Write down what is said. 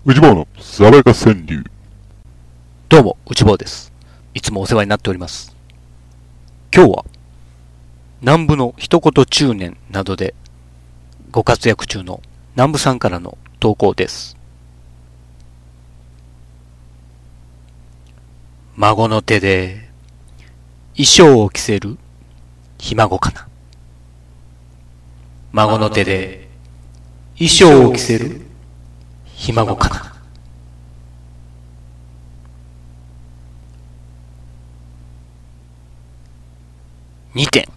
内坊の爽やか川柳。 どうも、内坊です。いつもお世話になっております。今日は、南部の一言中年などでご活躍中の南部さんからの投稿です。孫の手で衣装を着せるひ孫かな。孫の手で衣装を着せるひ孫かな。2点。